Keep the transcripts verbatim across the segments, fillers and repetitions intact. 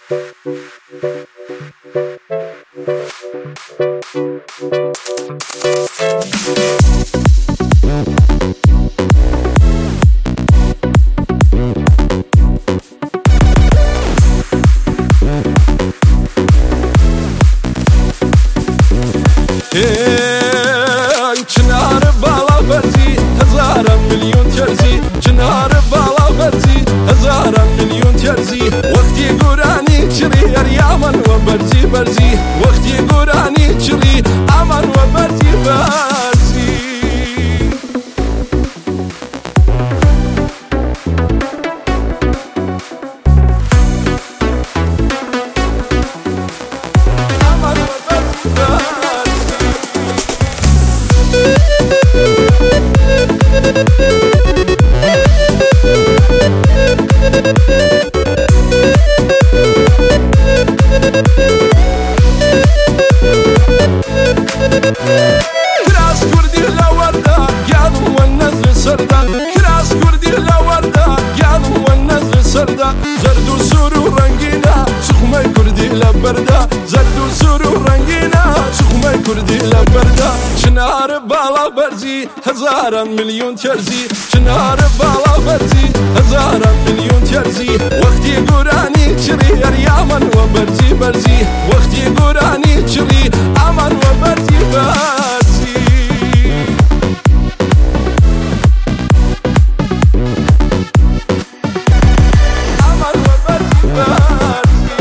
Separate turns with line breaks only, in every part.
چنار بالا برزی هزاران میلیون ترزی چنار بالا برزی هزاران میلیون ترزی وقتی گورانی چری اریامن و برزی برزی وقتی گورانی چری امان و برزی برزی امان و برزی برزی كراس كردي لورده قالوا والنزل سرده كراس كردي لورده قالوا والنزل سرده زرد وسور ورنقينا سخمي كردي لبرده زرد وسور ورنقينا سخمي كردي لبرده شنار بالا برزي هزارا مليون ترزي شنار بالا برزي هزارا مليون ترزي وقتي قراني تشري رياما وبرزي برزي وقتي قراني تشري امان وبرزي برزي امان وبرزي برزي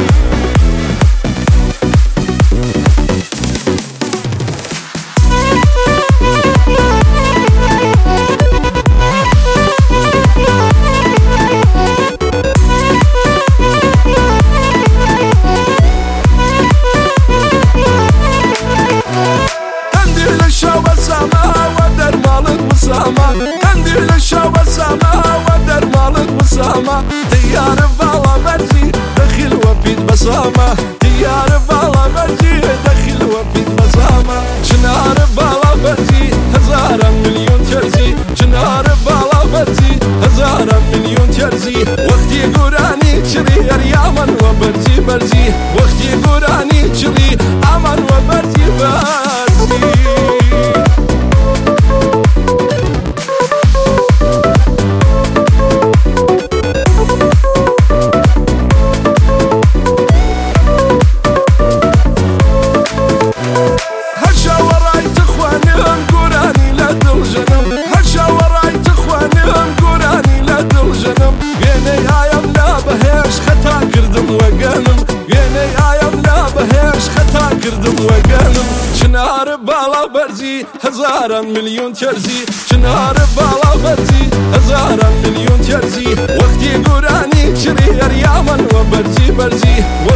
قنديل الشوى السماء ودر مالك مسامة ديار بالا برزي دخل وبيد بسامة ديار بالا برزي دخل وبيد بسامة شنار بالا برزي هزارا مليون ترزي شنار بالا برزي هزارا مليون ترزي وقتي قراني تشري رياما وبرزي برزي وقتي قراني تشري امان وبرزي برزي شنار بالا برزي هزارا مليون ترزي شنار بالا برزي هزارا مليون ترزي وقتي قراني تشري رياما وبرزي برزي